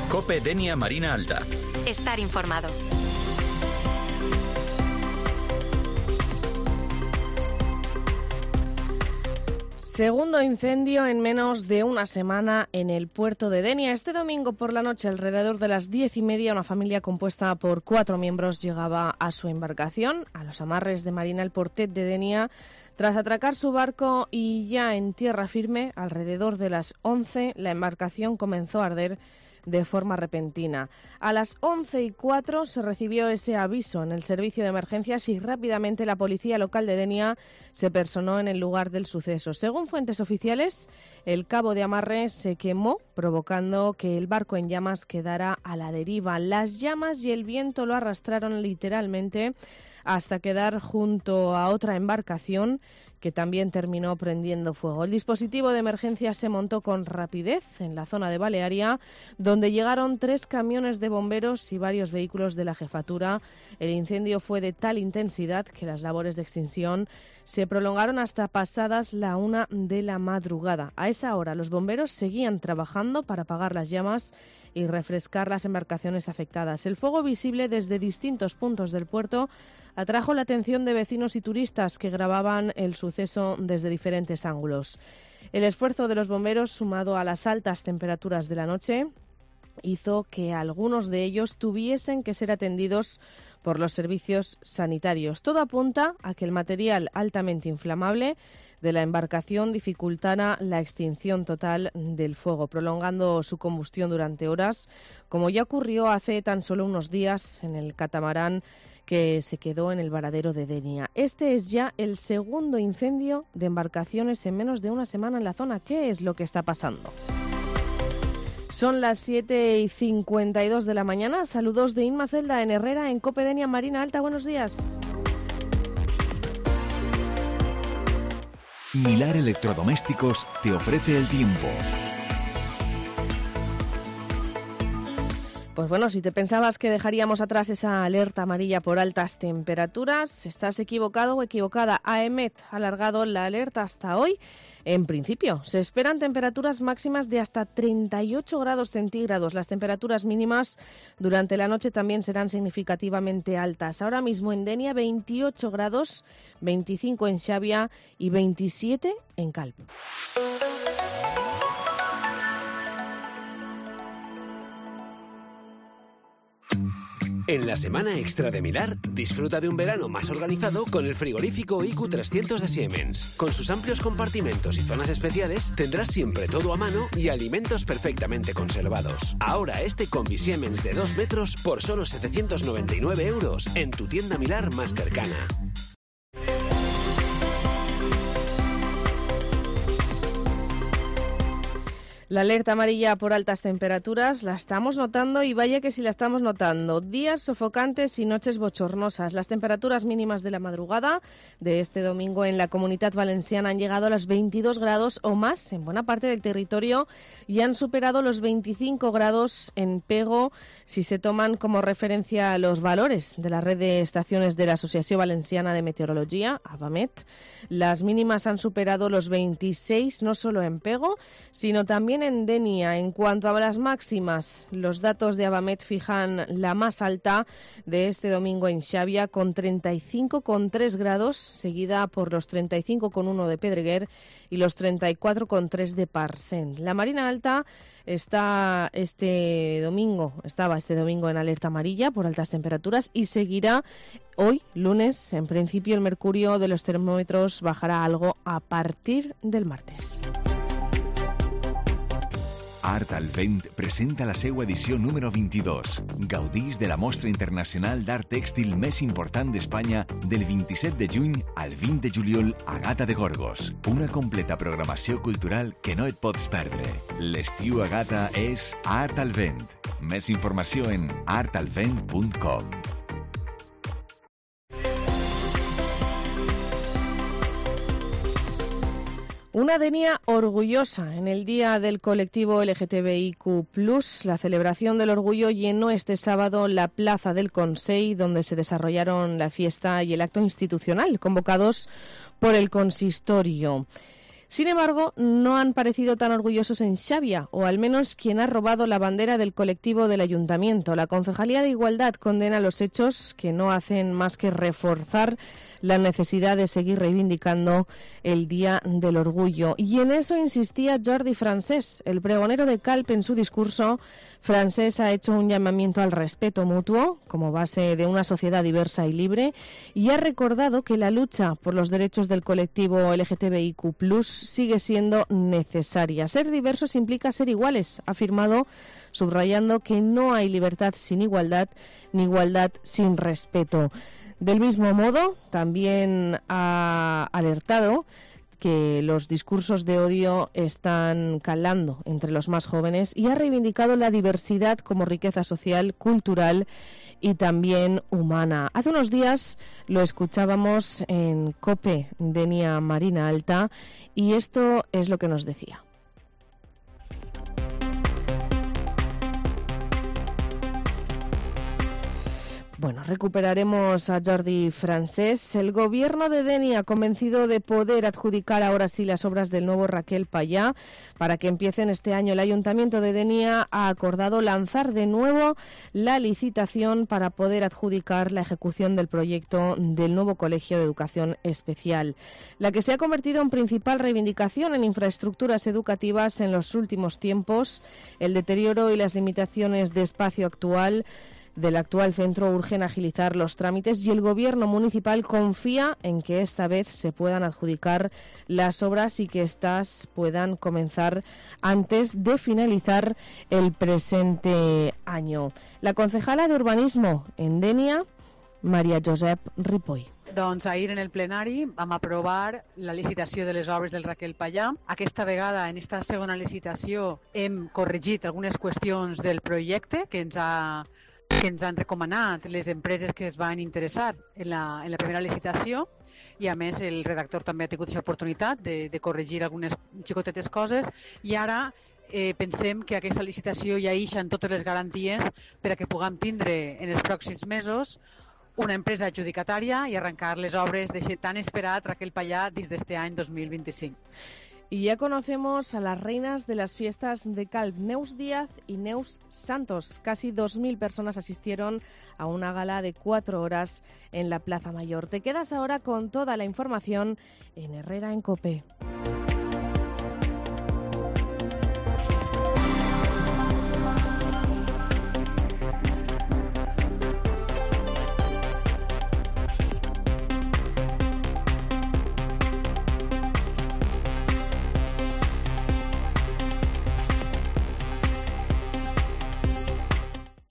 COPE Denia Marina Alta. Estar informado. Segundo incendio en menos de una semana en el puerto de Denia. Este domingo por la noche, alrededor de las 10:30, una familia compuesta por 4 miembros llegaba a su embarcación, a los amarres de Marina El Portet de Denia, tras atracar su barco, y ya en tierra firme, alrededor de las 11, la embarcación comenzó a arder de forma repentina. A las 11:04 se recibió ese aviso en el servicio de emergencias y rápidamente la policía local de Denia se personó en el lugar del suceso. Según fuentes oficiales, el cabo de amarre se quemó, provocando que el barco en llamas quedara a la deriva. Las llamas y el viento lo arrastraron literalmente hasta quedar junto a otra embarcación que también terminó prendiendo fuego. El dispositivo de emergencia se montó con rapidez en la zona de Balearia, donde llegaron 3 camiones de bomberos y varios vehículos de la jefatura. El incendio fue de tal intensidad que las labores de extinción se prolongaron hasta pasadas la 1 de la madrugada. A esa hora los bomberos seguían trabajando para apagar las llamas y refrescar las embarcaciones afectadas. El fuego, visible desde distintos puntos del puerto, atrajo la atención de vecinos y turistas que grababan el suceso desde diferentes ángulos. El esfuerzo de los bomberos, sumado a las altas temperaturas de la noche, hizo que algunos de ellos tuviesen que ser atendidos por los servicios sanitarios. Todo apunta a que el material altamente inflamable de la embarcación dificultara la extinción total del fuego, prolongando su combustión durante horas, como ya ocurrió hace tan solo unos días en el catamarán que se quedó en el varadero de Denia. Este es ya el segundo incendio de embarcaciones en menos de una semana en la zona. ¿Qué es lo que está pasando? Son las 7:52 de la mañana. Saludos de Inma Celda en Herrera, en COPE Denia Marina Alta. Buenos días. Milar Electrodomésticos te ofrece el tiempo. Pues bueno, si te pensabas que dejaríamos atrás esa alerta amarilla por altas temperaturas, estás equivocado o equivocada. AEMET ha alargado la alerta hasta hoy. En principio, se esperan temperaturas máximas de hasta 38 grados centígrados. Las temperaturas mínimas durante la noche también serán significativamente altas. Ahora mismo en Denia 28 grados, 25 en Xavia y 27 en Calp. En la semana extra de Milar, disfruta de un verano más organizado con el frigorífico IQ300 de Siemens. Con sus amplios compartimentos y zonas especiales, tendrás siempre todo a mano y alimentos perfectamente conservados. Ahora este combi Siemens de 2 metros por solo 799 euros en tu tienda Milar más cercana. La alerta amarilla por altas temperaturas la estamos notando, y vaya que sí la estamos notando. Días sofocantes y noches bochornosas. Las temperaturas mínimas de la madrugada de este domingo en la Comunitat Valenciana han llegado a los 22 grados o más en buena parte del territorio y han superado los 25 grados en Pego si se toman como referencia los valores de la red de estaciones de la Asociación Valenciana de Meteorología, AVAMET. Las mínimas han superado los 26 no solo en Pego, sino también en Denia. En cuanto a las máximas, los datos de Avamet fijan la más alta de este domingo en Xavia con 35,3 grados, seguida por los 35,1 de Pedreguer y los 34,3 de Parcent. La Marina Alta estaba este domingo en alerta amarilla por altas temperaturas y seguirá hoy, lunes. En principio, el mercurio de los termómetros bajará algo a partir del martes. Art al Vent presenta la seva edició número 22. Gaudís de la mostra internacional d'art tèxtil més important d'Espanya del 27 de juny al 20 de juliol a Gata de Gorgos. Una completa programació cultural que no et pots perdre. L'estiu a Gata és Art al Vent. Més informació en artalvent.com. Una Denia orgullosa en el Día del Colectivo LGTBIQ+. La celebración del orgullo llenó este sábado la Plaza del Consell, donde se desarrollaron la fiesta y el acto institucional convocados por el consistorio. Sin embargo, no han parecido tan orgullosos en Xavia, o al menos quien ha robado la bandera del colectivo del ayuntamiento. La Concejalía de Igualdad condena los hechos que no hacen más que reforzar la necesidad de seguir reivindicando el Día del Orgullo. Y en eso insistía Jordi Francés, el pregonero de Calp. En su discurso, Francés ha hecho un llamamiento al respeto mutuo como base de una sociedad diversa y libre, y ha recordado que la lucha por los derechos del colectivo LGTBIQ+ sigue siendo necesaria. Ser diversos implica ser iguales, ha afirmado, subrayando que no hay libertad sin igualdad ni igualdad sin respeto. Del mismo modo, también ha alertado que los discursos de odio están calando entre los más jóvenes y ha reivindicado la diversidad como riqueza social, cultural y también humana. Hace unos días lo escuchábamos en COPE, Denia Marina Alta, y esto es lo que nos decía. Bueno, recuperaremos a Jordi Francés. El gobierno de Denia, convencido de poder adjudicar ahora sí las obras del nuevo Raquel Payá para que empiecen este año, el Ayuntamiento de Denia ha acordado lanzar de nuevo la licitación para poder adjudicar la ejecución del proyecto del nuevo Colegio de Educación Especial, la que se ha convertido en principal reivindicación en infraestructuras educativas en los últimos tiempos. El deterioro y las limitaciones de espacio actual del actual centro urgen agilizar los trámites y el gobierno municipal confía en que esta vez se puedan adjudicar las obras y que éstas puedan comenzar antes de finalizar el presente año. La concejala de Urbanismo en Denia, Maria Josep Ripoll. Doncs ahir en el plenari vam aprovar la licitació de les obres del Raquel Payá. Aquesta vegada, en esta segona licitació, hem corregit algunes qüestions del projecte que ens han recomanat les empreses que es van interessar en la primera licitació, i a més el redactor també ha tingut aquesta oportunitat de corregir algunes xicotetes coses, i ara pensem que aquesta licitació ja ixen totes les garanties per a que puguem tindre en els pròxims mesos una empresa adjudicatària i arrencar les obres d'aquest tan esperat Raquel Payá dins d'este any 2025. Y ya conocemos a las reinas de las fiestas de Calp, Neus Díaz y Neus Santos. Casi 2.000 personas asistieron a una gala de 4 horas en la Plaza Mayor. Te quedas ahora con toda la información en Herrera en COPE.